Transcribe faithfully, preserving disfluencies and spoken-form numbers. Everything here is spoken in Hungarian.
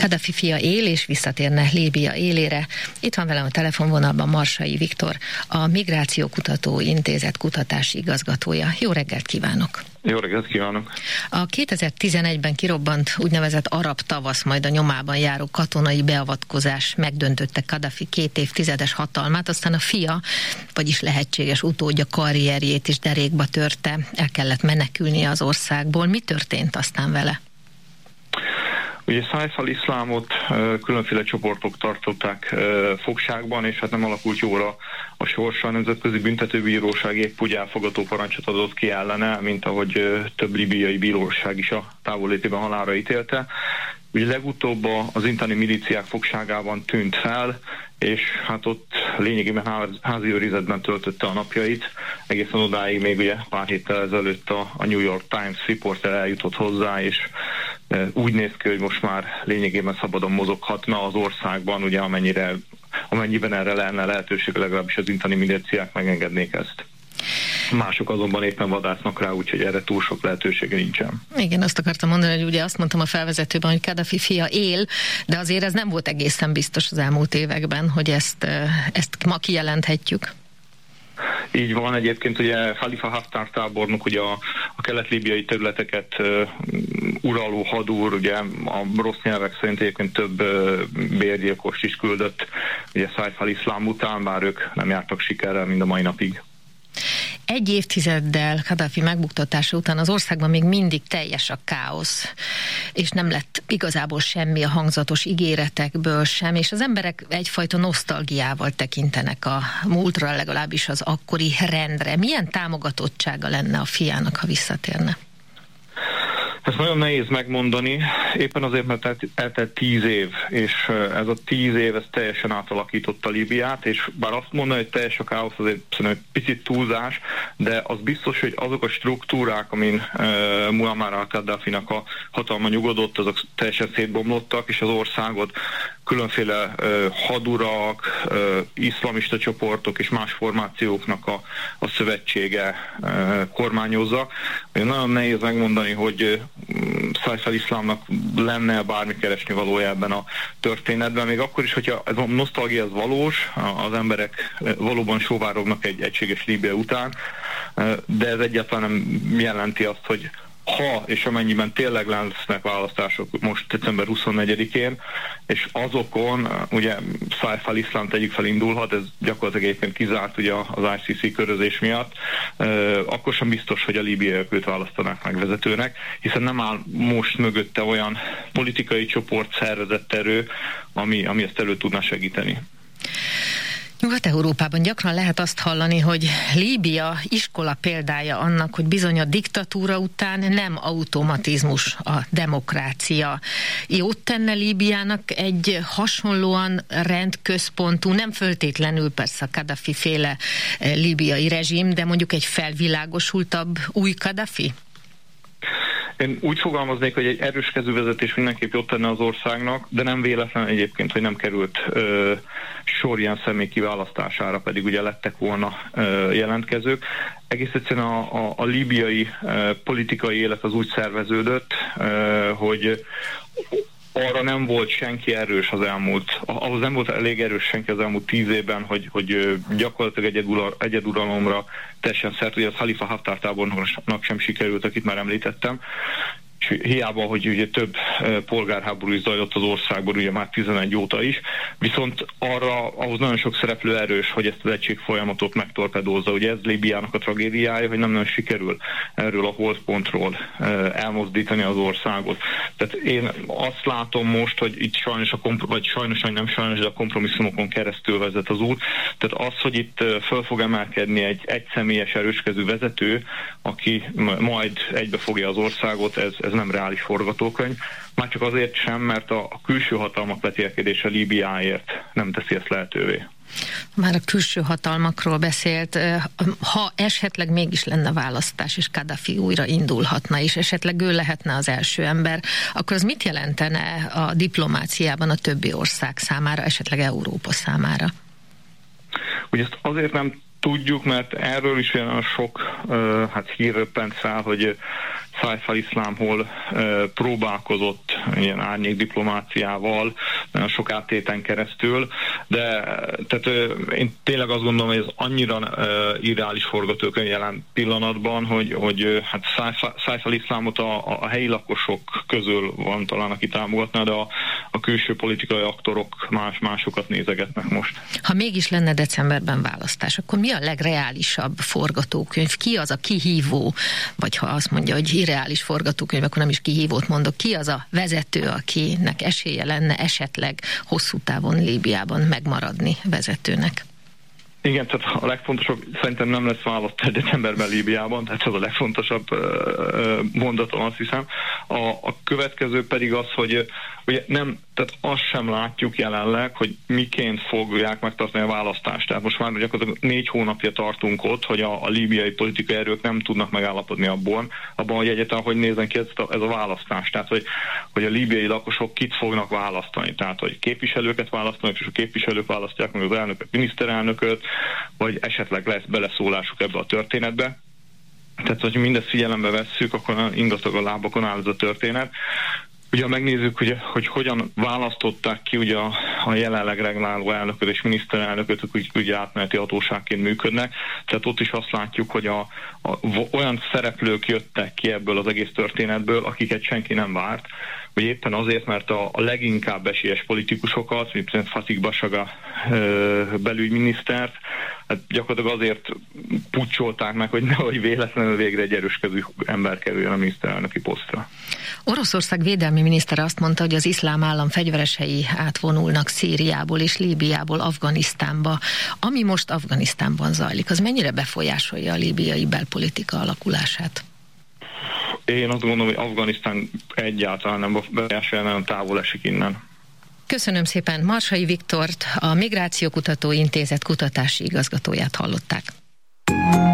Kadhafi fia él és visszatérne Líbia élére. Itt van velem a telefonvonalban Marsai Viktor, a Migrációkutató Intézet kutatási igazgatója. Jó reggelt kívánok! Jó reggelt kívánok! A kétezer-tizenegyben kirobbant úgynevezett arab tavasz, majd a nyomában járó katonai beavatkozás megdöntötte Kadhafi két évtizedes hatalmát, aztán a fia, vagyis lehetséges utódja karrierjét is derékba törte, el kellett menekülnie az országból. Mi történt aztán vele? Ugye Saif al-Iszlámot különféle csoportok tartották fogságban, és hát nem alakult jóra a sorsa. A Nemzetközi Büntetőbíróság épp úgy elfogadó parancsot adott ki ellene, mint ahogy több libiai bíróság is a távollétében halálra ítélte. Ugye legutóbb az intani milíciák fogságában tűnt fel, és hát ott lényegében ház, házi őrizetben töltötte a napjait. Egészen odáig még ugye pár héttel ezelőtt a, a New York Times riporter eljutott hozzá, és e, úgy néz ki, hogy most már lényegében szabadon mozoghatna az országban, ugye amennyire, amennyiben erre lenne lehetőség, legalábbis az intani milíciák megengednék ezt. Mások azonban éppen vadásznak rá, úgyhogy erre túl sok lehetősége nincsen. Igen, azt akartam mondani, hogy ugye azt mondtam a felvezetőben, hogy Kadhafi fia él, de azért ez nem volt egészen biztos az elmúlt években, hogy ezt, ezt ma kijelenthetjük. Így van, egyébként ugye Khalifa Haftar tábornok ugye a, a kelet-líbiai területeket uh, uraló hadúr, ugye a rossz nyelvek szerint egyébként több uh, bérgyilkost is küldött ugye Saif al-Iszlám után, bár ők nem jártak sikerrel mind a mai napig. Egy évtizeddel Kadhafi megbuktatása után az országban még mindig teljes a káosz, és nem lett igazából semmi a hangzatos ígéretekből sem, és az emberek egyfajta nosztalgiával tekintenek a múltra, legalábbis az akkori rendre. Milyen támogatottsága lenne a fiának, ha visszatérne? Ezt nagyon nehéz megmondani, éppen azért, mert eltelt tíz év, és ez a tíz év ez teljesen átalakította Líbiát, és bár azt mondani, hogy teljes a káosz, azért szerintem egy picit túlzás, de az biztos, hogy azok a struktúrák, amin uh, Muammar al-Kadhafinak a hatalma nyugodott, azok teljesen szétbomlottak, és az országot különféle uh, hadurak, uh, iszlamista csoportok és más formációknak a, a szövetsége uh, kormányozza. Nagyon nehéz megmondani, hogy Saif al-Iszlámnak lenne bármi keresni valója ebben a történetben, még akkor is, hogyha ez a nosztalgia az valós, az emberek valóban sóvárognak egy egységes Líbia után, de ez egyáltalán nem jelenti azt, hogy ha és amennyiben tényleg lesznek választások most december huszonnegyedikén, és azokon ugye Saif al-Iszlám tegyük fel indulhat, ez gyakorlatilag egyébként kizárt ugye az I C C körözés miatt, akkor sem biztos, hogy a líbiaiak őt választanák meg vezetőnek, hiszen nem áll most mögötte olyan politikai csoport, szervezett erő, ami, ami ezt elő tudná segíteni. Nyugat-Európában gyakran lehet azt hallani, hogy Líbia iskola példája annak, hogy bizony a diktatúra után nem automatizmus a demokrácia. Jót tenne Líbiának egy hasonlóan rendközpontú, nem föltétlenül persze a Kadhafi féle líbiai rezsim, de mondjuk egy felvilágosultabb új Kadhafi? Én úgy fogalmaznék, hogy egy erős kezűvezetés mindenképp jót tenne az országnak, de nem véletlen egyébként, hogy nem került ö, sor ilyen személy kiválasztására, pedig ugye lettek volna ö, jelentkezők. Egész egyszerűen a, a, a líbiai ö, politikai élet az úgy szerveződött, ö, hogy arra nem volt senki erős az elmúlt, ahhoz nem volt elég erős senki az elmúlt tíz évben, hogy, hogy gyakorlatilag egyedül, egyeduralomra tessen szert, ugye a Khalifa Haftar tábornoknak sem sikerült, akit már említettem, és hiába, hogy ugye több polgárháború is zajlott az országban, ugye már tizenegy óta is, viszont arra, ahhoz nagyon sok szereplő erős, hogy ezt az egység folyamatot megtorpedózza. Ugye ez Líbiának a tragédiája, hogy nem nagyon sikerül erről a holdpontról elmozdítani az országot. Tehát én azt látom most, hogy itt sajnos, a komprom- vagy sajnos, vagy nem sajnos, de a kompromisszumokon keresztül vezet az út. Tehát az, hogy itt föl fog emelkedni egy egyszemélyes erőskezű vezető, aki majd egybefogja az országot, ez, ez nem reális forgatókönyv. Már csak azért sem, mert a, a külső hatalmak vetélkedése Líbiáért nem teszi ezt lehetővé. Már a külső hatalmakról beszélt, ha esetleg mégis lenne választás, és Kadhafi újra indulhatna, és esetleg ő lehetne az első ember, akkor az mit jelentene a diplomáciában a többi ország számára, esetleg Európa számára? Ugye ezt azért nem tudjuk, mert erről is olyan sok uh, hát hír röppent fel, hogy Saif al-Islam hol próbálkozott ilyen árnyék diplomáciával, nagyon sok áttéten keresztül, de tehát én tényleg azt gondolom, hogy ez annyira irreális forgatókönyv jelen pillanatban, hogy, hogy hát Saif al-Islamot a, a helyi lakosok közül van talán, aki támogatná, de a, a külső politikai aktorok más, másokat nézegetnek most. Ha mégis lenne decemberben választás, akkor mi a legreálisabb forgatókönyv? Ki az a kihívó, vagy ha azt mondja, hogy irreális forgatókönyv, akkor nem is kihívót mondok, ki az a vezető, akinek esélye lenne esetleg hosszú távon Líbiában megmaradni vezetőnek? Igen, tehát a legfontosabb, szerintem nem lesz választás decemberben Líbiában, tehát ez a legfontosabb mondatom, azt hiszem. A, a következő pedig az, hogy ugye nem, tehát azt sem látjuk jelenleg, hogy miként fogják megtartani a választást. Tehát most már gyakorlatilag négy hónapja tartunk ott, hogy a, a líbiai politikai erők nem tudnak megállapodni abban, abban, hogy egyáltalán hogy nézzen ki ez a, ez a választás. Tehát, hogy, hogy a líbiai lakosok kit fognak választani. Tehát, hogy képviselőket választanak, és a képviselők választják meg az elnököt, miniszterelnököt, vagy esetleg lesz beleszólásuk ebbe a történetbe. Tehát, hogy mindezt figyelembe vesszük, akkor ingatag a lábakon áll ez a történet. Ugye megnézzük, ugye, hogy hogyan választották ki ugye a, a jelenleg regnáló elnököt és miniszterelnököt, hogy ugye átmeneti hatóságként működnek. Tehát ott is azt látjuk, hogy a, a, olyan szereplők jöttek ki ebből az egész történetből, akiket senki nem várt, hogy éppen azért, mert a, a leginkább esélyes politikusokat, mint például Fatih Bashaga belügyminisztert, hát gyakorlatilag azért pucsolták meg, hogy nehogy véletlenül végre egy erőskezű ember kerüljön a miniszterelnöki posztra. Oroszország védelmi minisztere azt mondta, hogy az iszlám állam fegyveresei átvonulnak Szíriából és Líbiából Afganisztánba. Ami most Afganisztánban zajlik, az mennyire befolyásolja a líbiai belpolitika alakulását? Én azt gondolom, hogy Afganisztán egyáltalán nem befolyásolja, nagyon távol esik innen. Köszönöm szépen. Marsai Viktort, a Migrációkutató Intézet kutatási igazgatóját hallották.